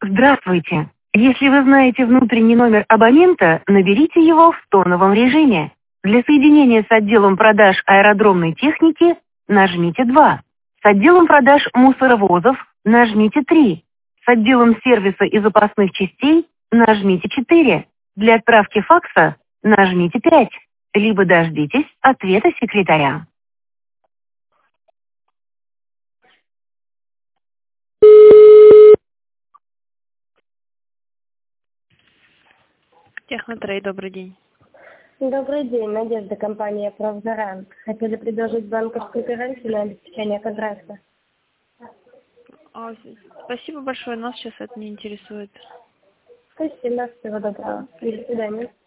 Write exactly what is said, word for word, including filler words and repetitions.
Здравствуйте. Если вы знаете внутренний номер абонента, наберите его в тоновом режиме. Для соединения с отделом продаж аэродромной техники нажмите два. С отделом продаж мусоровозов нажмите три. С отделом сервиса и запасных частей нажмите четыре. Для отправки факса нажмите пять. Либо дождитесь ответа секретаря. Технотрей, добрый день. Добрый день, Надежда, компания «Правзаранг». Хотели предложить банковскую гарантию на обеспечение контракта. А, спасибо большое, нас сейчас это не интересует. Спасибо, всего доброго. До свидания.